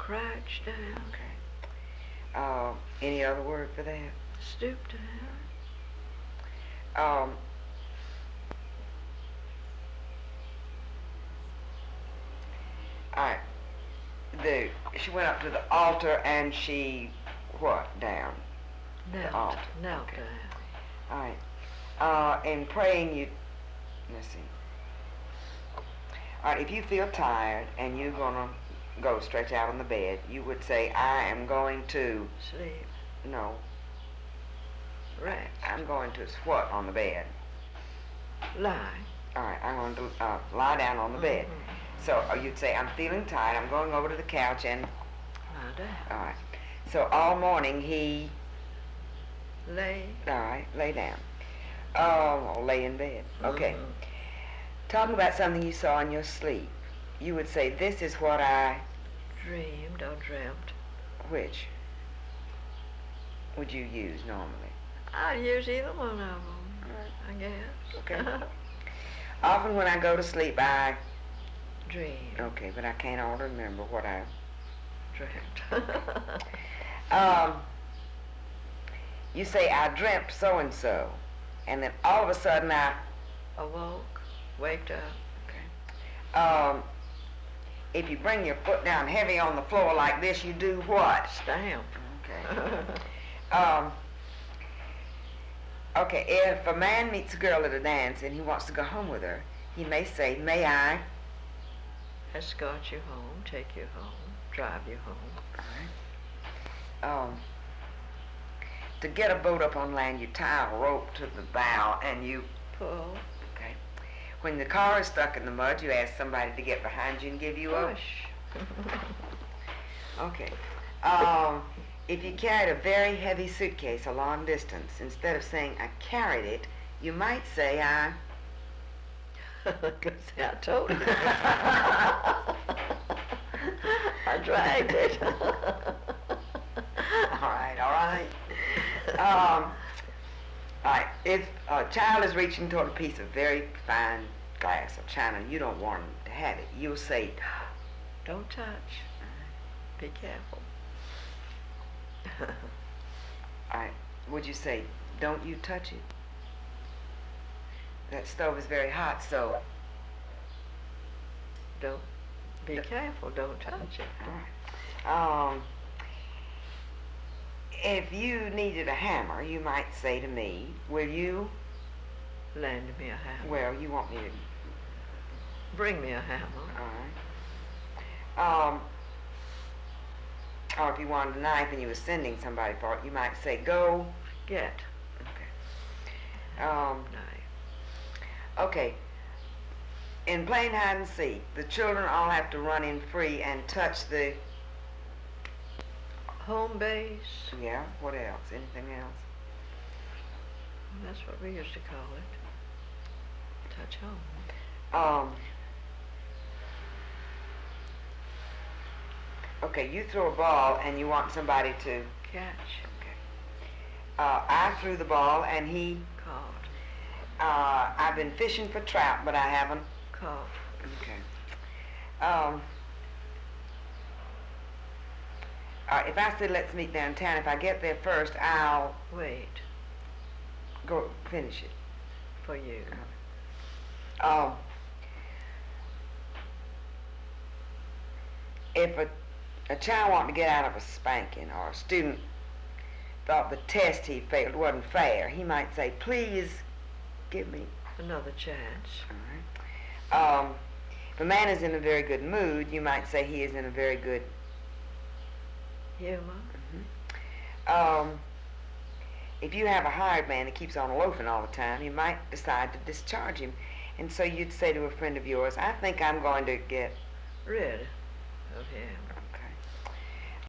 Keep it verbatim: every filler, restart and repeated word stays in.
Crouch down. Okay. Uh, any other word for that? Stoop down. Um, all right. The she went up to the altar and she what down? Knelt. The altar. Knelt Okay. down. All right. Uh, in praying, you let's see. All right. If you feel tired and you're gonna go stretch out on the bed, you would say, "I am going to Sleep. no. Rest. I'm going to what on the bed." Lie. All right. I'm going to uh, lie down on the bed. Mhm. So uh, you'd say, "I'm feeling tired. I'm going over to the couch and." Lie down. All right. So all morning he. Lay. All right. Lay down. Oh, or lay in bed. Okay. Mhm. Talking about something you saw in your sleep, you would say, "This is what I." Dreamed or dreamt. Which would you use normally? I'd use either one of them, I guess. Okay. Often when I go to sleep, I. Dream. Okay, but I can't all remember what I. Dreamt. Um. You say, "I dreamt so and so," and then all of a sudden I. Awoke. Waked up. Okay. Um. If you bring your foot down heavy on the floor like this, you do what? Stamp. Okay. um. Okay. If a man meets a girl at a dance and he wants to go home with her, he may say, "May I?" Escort you home, take you home, drive you home. All right. Um. To get a boat up on land, you tie a rope to the bow and you. Pull. Okay. When the car is stuck in the mud, you ask somebody to get behind you and give you a. Push. Okay. Um, if you carried a very heavy suitcase a long distance, instead of saying "I carried it," you might say "I." Good thing I told you. I dragged it. All right. All right. Um, all right. If a child is reaching toward a piece of very fine glass or china, you don't want him to have it. You'll say, Don't touch. Be careful. all right. Would you say, "Don't you touch it"? That stove is very hot, so. Don't. Be D- careful. Don't touch it. All right. Um, if you needed a hammer, you might say to me, "Will you?" Lend me a hammer. Well, you want me to. Bring me a hammer. All right. Um, or if you wanted a knife and you were sending somebody for it, you might say, "Go." Get. Okay. Um, Knife. okay. In playing hide and seek, the children all have to run in free and touch the. Home base. Yeah. What else? Anything else? That's what we used to call it. Touch home. Um. Okay, you throw a ball and you want somebody to. Catch. Okay. Uh, I threw the ball and he. Caught. Uh, I've been fishing for trout, but I haven't. Caught. Okay. Um. Uh, if I said let's meet downtown, if I get there first, I'll Wait. go finish it. For you. Um. If a a child wanted to get out of a spanking, or a student thought the test he failed wasn't fair, he might say, "Please give me." Another chance. All right. Um, if a man is in a very good mood, you might say he is in a very good. Humor. Mm-hmm. Um, if you have a hired man that keeps on loafing all the time, you might decide to discharge him, and so you'd say to a friend of yours, "I think I'm going to get." Rid of him.